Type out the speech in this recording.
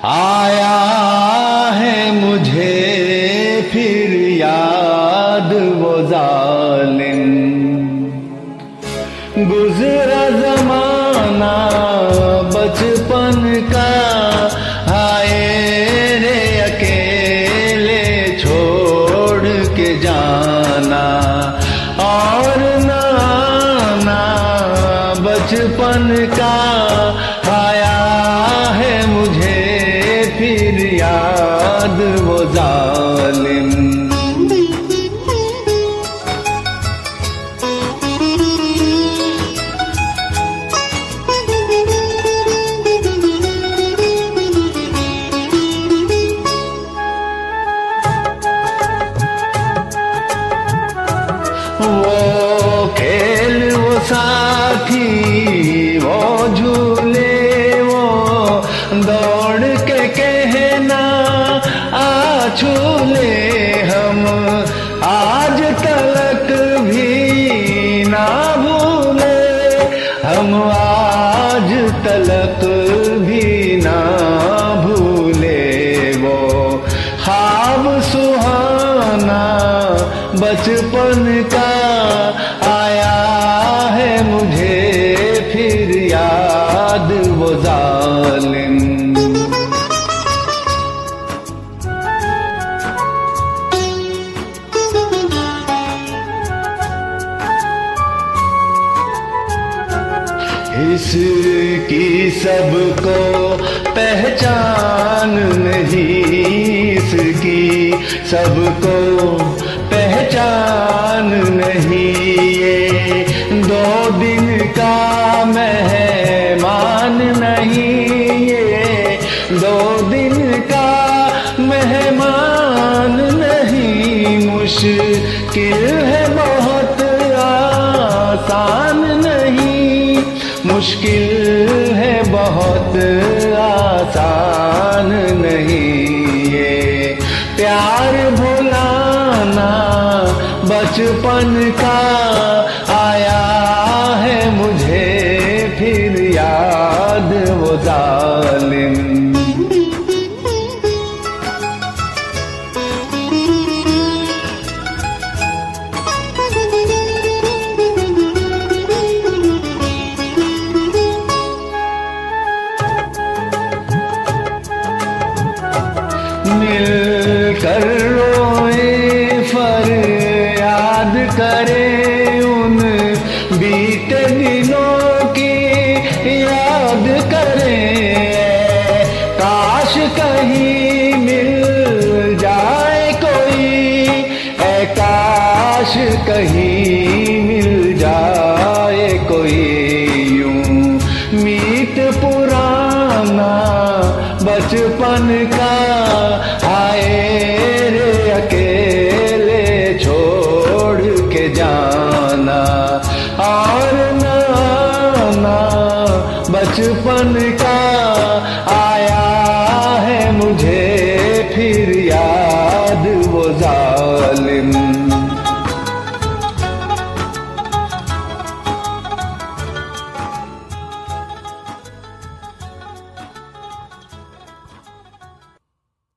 आया है मुझे फिर याद वो जालिम, गुजरा जमाना बचपन का, हाय रे अकेले छोड़ के जाना, और ना आना बचपन का, आया है मुझे फिर याद वो जालिम। वो खेल वो साथी वो झूले वो दौड़ के कहना आ झूले, हम आज तलक भी ना भूले, हम आज तलक भी ना भूले, वो ख्वाब सुहाना बचपन का, आया है मुझे फिर याद वो जालिम। इसकी सबको पहचान नहीं, इसकी सबको पहचान नहीं, ये 2 दिन का मेहमान नहीं, ये 2 दिन का मेहमान नहीं, मुश्किल है बहुत आसान नहीं, मुश्किल है बहुत आसान नहीं, ये प्यार भुलाना बचपन का, आया है मुझे फिर याद वो जालिम। मिलकर रोए फरियाद करें उन बीते दिनों की याद करें, काश कहीं मिल जाए कोई, काश कहीं मिल जाए कोई, यूं मीत पुराना बचपन का, आए रे अकेले छोड़ के जाना, और ना आना बचपन का, आया है मुझे फिर याद वो जालिम।